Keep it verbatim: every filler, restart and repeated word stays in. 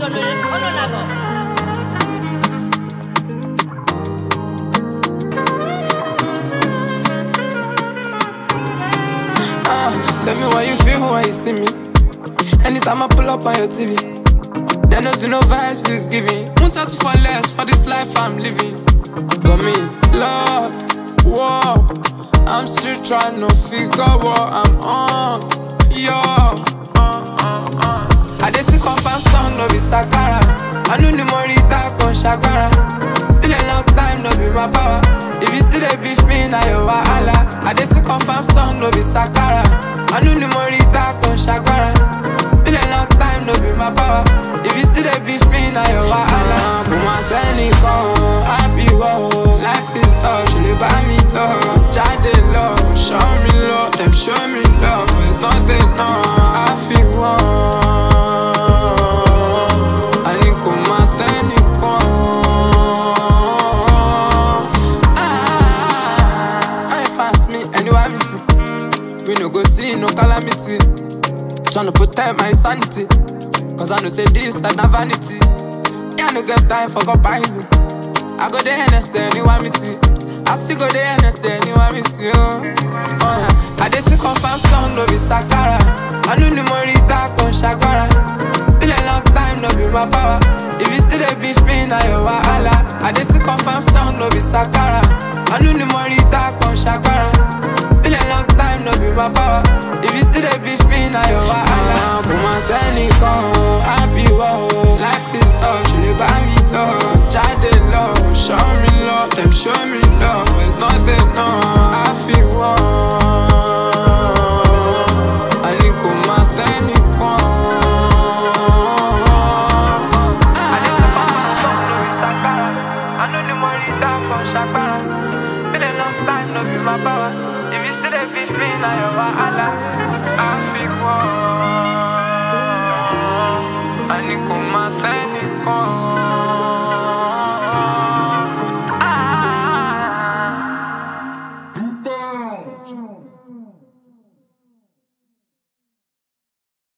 Ah, tell me why you feel when you see me. Anytime I pull up on your T V, they know to no vibes is giving. Won't settle for less for this life I'm living. Got me, Lord, whoa. I'm still trying to figure what I'm on, yo. I just see confirm song, no be Sakara. I know the money back on Shakara. Been a long time, no be my power. If you still a beef me, now you wahala. I just see confirm song, no be Sakara. I know the money back on Shakara. Been a long time, no be my power. If you still a beef me, now you wahala. Come on, send it on, I feel wow. Life is tough, she live by me love. Child they love, show me love, them show me love. It's not enough, I feel wow. I need come on, send it on. Ah, I fast me, anyway, we no go see no calamity. Tryna protect my sanity, cause I know say this like na vanity. Yeah, I no get time for comparison. I go there and stay, you want me to. I still go there and stay, you want me to. Oh yeah, I just see confirm song, no be Sakara. I know the money back on Shakara. Been a long time, no be my power. If you still a beef me, now you wahala. I just see confirm song, no be Sakara. I know the money back on Shakara. Been a long time, no be my power. If you still a beef me, now you wahala. Come on, send it on, I feel wow. Life is tough, she live by me love. Child they love, show me love, them show me love. It's not enough, I feel wow. I need come on, send it on. I know the money down from Shakara. Been a long time, no be my power. If you still a beef me, now you wahala.